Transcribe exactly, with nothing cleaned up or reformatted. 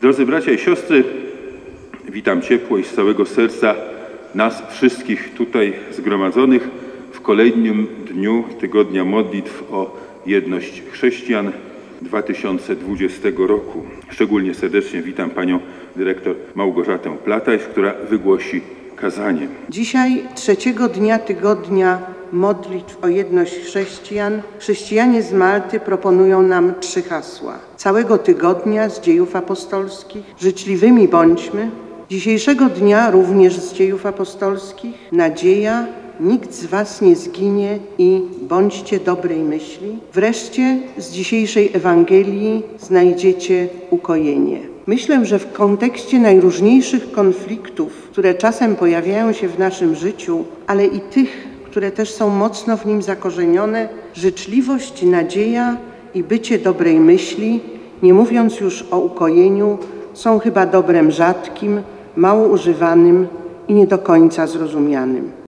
Drodzy bracia i siostry, witam ciepło i z całego serca nas wszystkich tutaj zgromadzonych w kolejnym dniu Tygodnia Modlitw o Jedność Chrześcijan dwa tysiące dwudziestego roku. Szczególnie serdecznie witam panią dyrektor Małgorzatę Platajs, która wygłosi kazanie. Dzisiaj, trzeciego dnia Tygodnia Modlitw o Jedność Chrześcijan, chrześcijanie z Malty proponują nam trzy hasła. Całego tygodnia z Dziejów Apostolskich, życzliwymi bądźmy, dzisiejszego dnia również z Dziejów Apostolskich, nadzieja, nikt z was nie zginie i bądźcie dobrej myśli. Wreszcie z dzisiejszej Ewangelii znajdziecie ukojenie. Myślę, że w kontekście najróżniejszych konfliktów, które czasem pojawiają się w naszym życiu, ale i tych, które też są mocno w nim zakorzenione, życzliwość, nadzieja i bycie dobrej myśli, nie mówiąc już o ukojeniu, są chyba dobrem rzadkim, mało używanym i nie do końca zrozumianym.